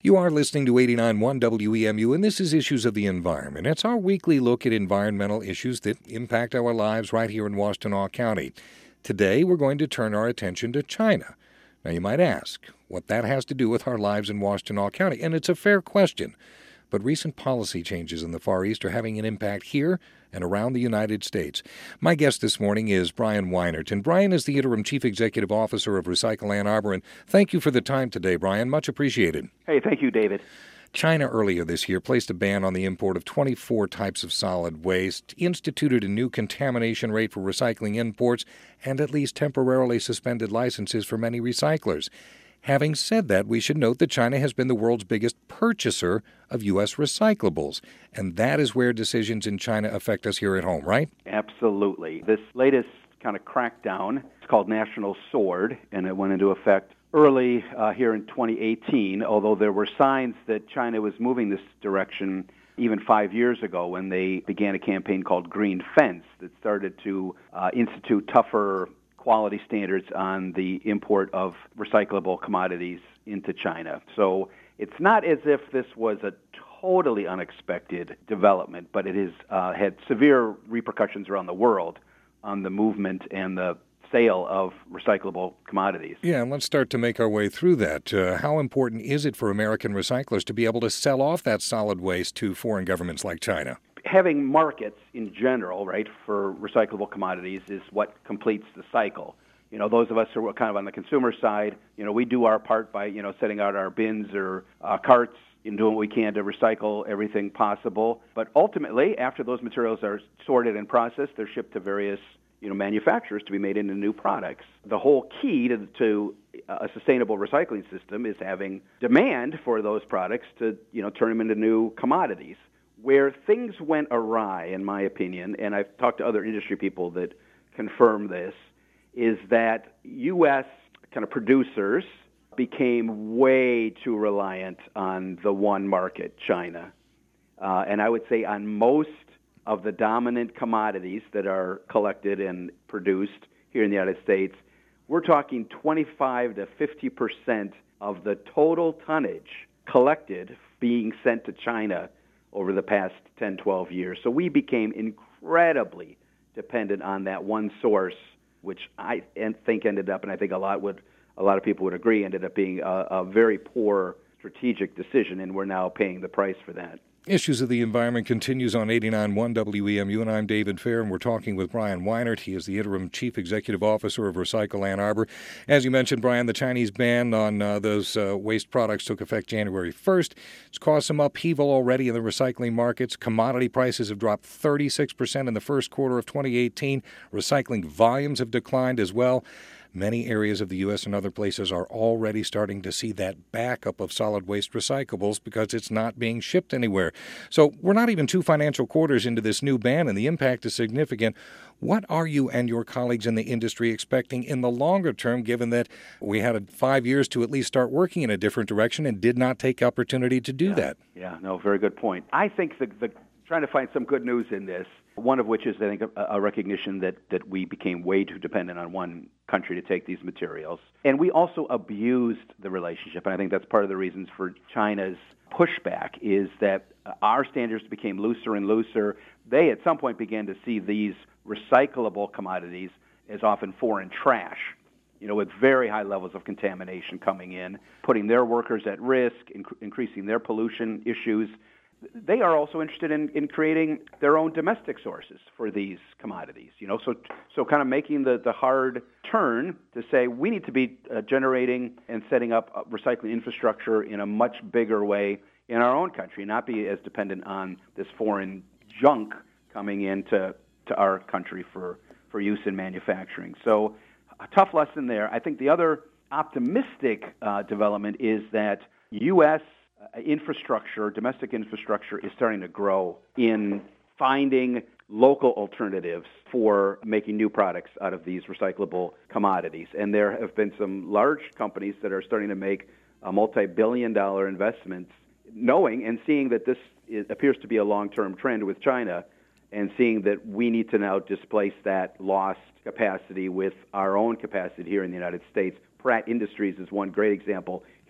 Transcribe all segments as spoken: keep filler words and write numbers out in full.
You are listening to eighty-nine point one W E M U, and this is Issues of the Environment. It's our weekly look at environmental issues that impact our lives right here in Washtenaw County. Today, we're going to turn our attention to China. Now, you might ask what that has to do with our lives in Washtenaw County, and it's a fair question. But recent policy changes in the Far East are having an impact here and around the United States. My guest this morning is Brian Weinert, and Brian is the Interim Chief Executive Officer of Recycle Ann Arbor. And thank you for the time today, Brian. Much appreciated. Hey, thank you, David. China earlier this year placed a ban on the import of twenty-four types of solid waste, instituted a new contamination rate for recycling imports, and at least temporarily suspended licenses for many recyclers. Having said that, we should note that China has been the world's biggest purchaser of U S recyclables, and that is where decisions in China affect us here at home, right? Absolutely. This latest kind of crackdown, it's called National Sword, and it went into effect early uh, here in twenty eighteen, although there were signs that China was moving this direction even five years ago when they began a campaign called Green Fence that started to uh, institute tougher quality standards on the import of recyclable commodities into China. So it's not as if this was a totally unexpected development, but it has uh, had severe repercussions around the world on the movement and the sale of recyclable commodities. Yeah, and let's start to make our way through that. Uh, how important is it for American recyclers to be able to sell off that solid waste to foreign governments like China? Having markets in general, right, for recyclable commodities is what completes the cycle. You know, those of us who are kind of on the consumer side, you know, we do our part by, you know, setting out our bins or uh, carts and doing what we can to recycle everything possible. But ultimately, after those materials are sorted and processed, they're shipped to various, you know, manufacturers to be made into new products. The whole key to, to a sustainable recycling system is having demand for those products to, you know, turn them into new commodities. Where things went awry, in my opinion, and I've talked to other industry people that confirm this, is that U S kind of producers became way too reliant on the one market, China. Uh, and I would say on most of the dominant commodities that are collected and produced here in the United States, we're talking twenty-five to fifty percent of the total tonnage collected being sent to China over the past ten, twelve years. So we became incredibly dependent on that one source, which I think ended up, and I think a lot would, a lot of people would agree, ended up being a, a very poor strategic decision, and we're now paying the price for that. Issues of the Environment continues on eighty-nine point one W E M U, and I'm David Fair, and we're talking with Brian Weinert. He is the Interim Chief Executive Officer of Recycle Ann Arbor. As you mentioned, Brian, the Chinese ban on uh, those uh, waste products took effect January first. It's caused some upheaval already in the recycling markets. Commodity prices have dropped thirty-six percent in the first quarter of twenty eighteen. Recycling volumes have declined as well. Many areas of the U S and other places are already starting to see that backup of solid waste recyclables because it's not being shipped anywhere. So we're not even two financial quarters into this new ban, and the impact is significant. What are you and your colleagues in the industry expecting in the longer term, given that we had five years to at least start working in a different direction and did not take opportunity to do yeah. that? Yeah, no, very good point. I think the, the trying to find some good news in this, one of which is, I think, a, a recognition that, that we became way too dependent on one country to take these materials. And we also abused the relationship, and I think that's part of the reasons for China's pushback, is that our standards became looser and looser. They, at some point, began to see these recyclable commodities as often foreign trash, you know, with very high levels of contamination coming in, putting their workers at risk, inc- increasing their pollution issues. They are also interested in, in creating their own domestic sources for these commodities, you know, so so kind of making the, the hard turn to say we need to be uh, generating and setting up recycling infrastructure in a much bigger way in our own country, not be as dependent on this foreign junk coming into to our country for, for use in manufacturing. So a tough lesson there. I think the other optimistic uh, development is that U S infrastructure, domestic infrastructure, is starting to grow in finding local alternatives for making new products out of these recyclable commodities. And there have been some large companies that are starting to make uh, multi-billion dollar investments, knowing and seeing that this is, appears to be a long-term trend with China, and seeing that we need to now displace that lost capacity with our own capacity here in the United States. Pratt Industries is one great example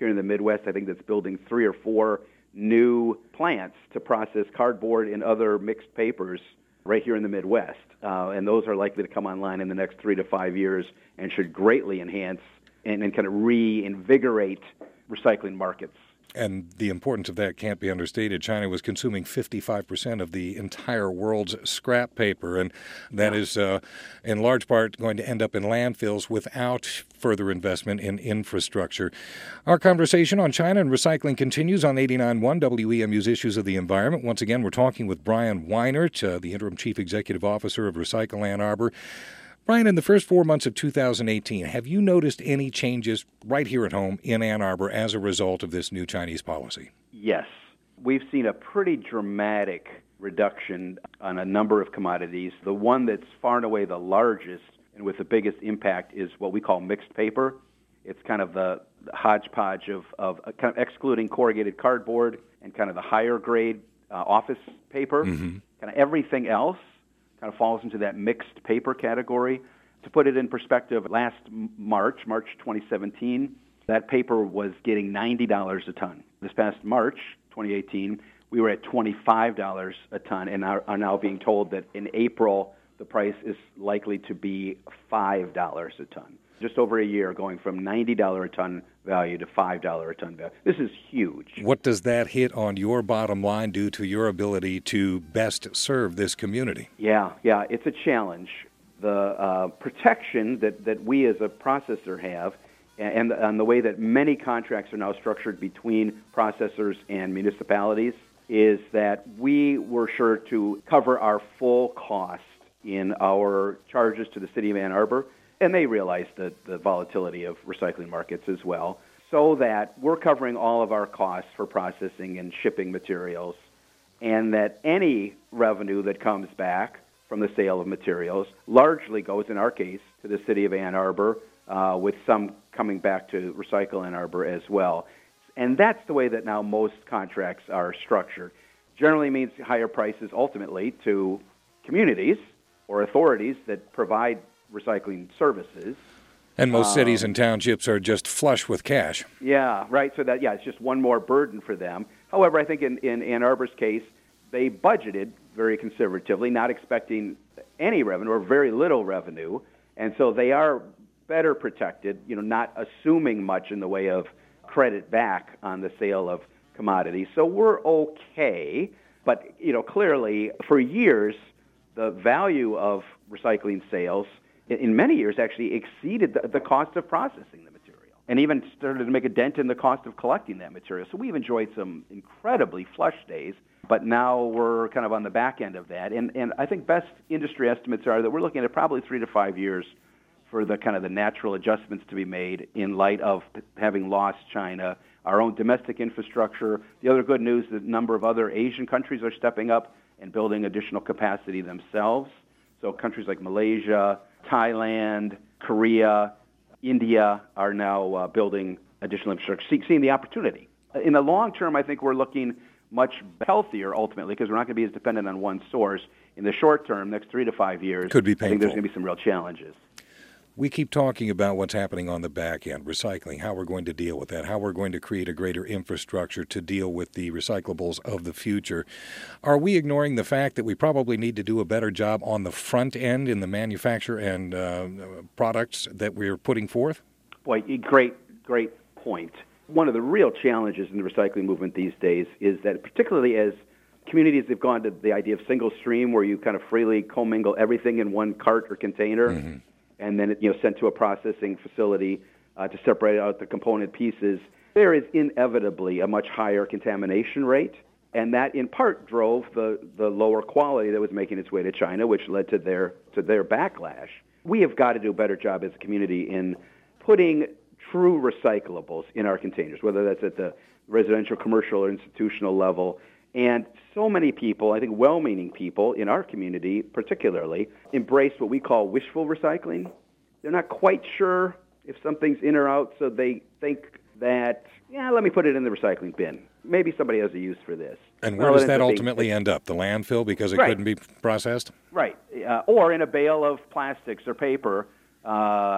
here in the Midwest, I think, that's building three or four new plants to process cardboard and other mixed papers right here in the Midwest. Uh, and those are likely to come online in the next three to five years and should greatly enhance and, and kind of reinvigorate recycling markets. And the importance of that can't be understated. China was consuming fifty-five percent of the entire world's scrap paper, and that yeah. is uh, in large part going to end up in landfills without further investment in infrastructure. Our conversation on China and recycling continues on eighty-nine point one W E M U's Issues of the Environment. Once again, we're talking with Brian Weinert, uh, the Interim Chief Executive Officer of Recycle Ann Arbor. Brian, in the first four months of two thousand eighteen, have you noticed any changes right here at home in Ann Arbor as a result of this new Chinese policy? Yes. We've seen a pretty dramatic reduction on a number of commodities. The one that's far and away the largest and with the biggest impact is what we call mixed paper. It's kind of the hodgepodge of, of uh, kind of excluding corrugated cardboard and kind of the higher grade uh, office paper. Mm-hmm. Kind of everything else kind of falls into that mixed paper category. To put it in perspective, last March, March twenty seventeen, that paper was getting ninety dollars a ton. This past March twenty eighteen, we were at twenty-five dollars a ton and are, are now being told that in April the price is likely to be five dollars a ton. Just over a year, going from ninety dollars a ton value to five dollars a ton value. This is huge. What does that hit on your bottom line do to your ability to best serve this community? Yeah, yeah, it's a challenge. The uh, protection that, that we as a processor have and, and the way that many contracts are now structured between processors and municipalities is that we were sure to cover our full cost in our charges to the city of Ann Arbor. And they realize the, the volatility of recycling markets as well, so that we're covering all of our costs for processing and shipping materials, and that any revenue that comes back from the sale of materials largely goes, in our case, to the city of Ann Arbor, uh, with some coming back to Recycle Ann Arbor as well. And that's the way that now most contracts are structured. Generally means higher prices ultimately to communities or authorities that provide recycling services. And most um, cities and townships are just flush with cash. Yeah, right. So that, yeah, it's just one more burden for them. However, I think in, in Ann Arbor's case, they budgeted very conservatively, not expecting any revenue or very little revenue. And so they are better protected, you know, not assuming much in the way of credit back on the sale of commodities. So we're okay. But, you know, clearly for years, the value of recycling sales in many years actually exceeded the, the cost of processing the material and even started to make a dent in the cost of collecting that material. So we've enjoyed some incredibly flush days, but now we're kind of on the back end of that. And, and I think best industry estimates are that we're looking at probably three to five years for the kind of the natural adjustments to be made in light of having lost China, our own domestic infrastructure. The other good news is that a number of other Asian countries are stepping up and building additional capacity themselves. So countries like Malaysia, Thailand, Korea, India are now uh, building additional infrastructure, see, seeing the opportunity. In the long term, I think we're looking much healthier ultimately because we're not going to be as dependent on one source. In the short term, next three to five years, could be painful. I think there's going to be some real challenges. We keep talking about what's happening on the back end, recycling, how we're going to deal with that, how we're going to create a greater infrastructure to deal with the recyclables of the future. Are we ignoring the fact that we probably need to do a better job on the front end in the manufacture and uh, products that we're putting forth? Boy, great, great point. One of the real challenges in the recycling movement these days is that particularly as communities have gone to the idea of single stream where you kind of freely commingle everything in one cart or container, mm-hmm. and then it, you know, sent to a processing facility uh, to separate out the component pieces, there is inevitably a much higher contamination rate, and that in part drove the, the lower quality that was making its way to China, which led to their to their backlash. We have got to do a better job as a community in putting true recyclables in our containers, whether that's at the residential, commercial, or institutional level. And so many people, I think well-meaning people in our community particularly, embrace what we call wishful recycling. They're not quite sure if something's in or out, so they think that, yeah, let me put it in the recycling bin. Maybe somebody has a use for this. And where well, does that ultimately being, end up? The landfill because it right. couldn't be processed? Right. Uh, or in a bale of plastics or paper. Uh,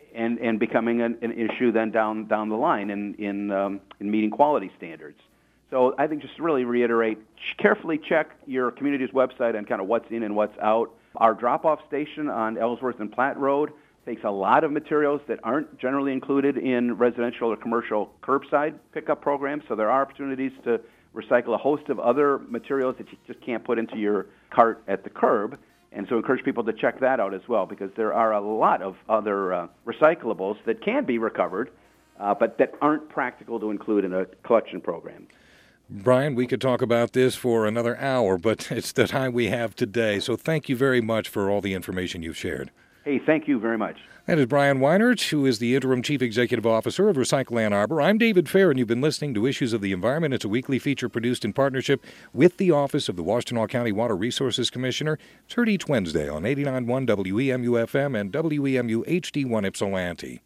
and, and becoming an, an issue then down down the line in in, um, in meeting quality standards. So I think just to really reiterate, carefully check your community's website on kind of what's in and what's out. Our drop-off station on Ellsworth and Platt Road takes a lot of materials that aren't generally included in residential or commercial curbside pickup programs, so there are opportunities to recycle a host of other materials that you just can't put into your cart at the curb. And so encourage people to check that out as well, because there are a lot of other uh, recyclables that can be recovered, uh, but that aren't practical to include in a collection program. Brian, we could talk about this for another hour, but it's the time we have today. So thank you very much for all the information you've shared. Hey, thank you very much. That is Brian Weinert, who is the Interim Chief Executive Officer of Recycle Ann Arbor. I'm David Fair, and you've been listening to Issues of the Environment. It's a weekly feature produced in partnership with the Office of the Washtenaw County Water Resources Commissioner. It's heard each Wednesday on eighty-nine point one W E M U F M and W E M U H D one Ypsilanti.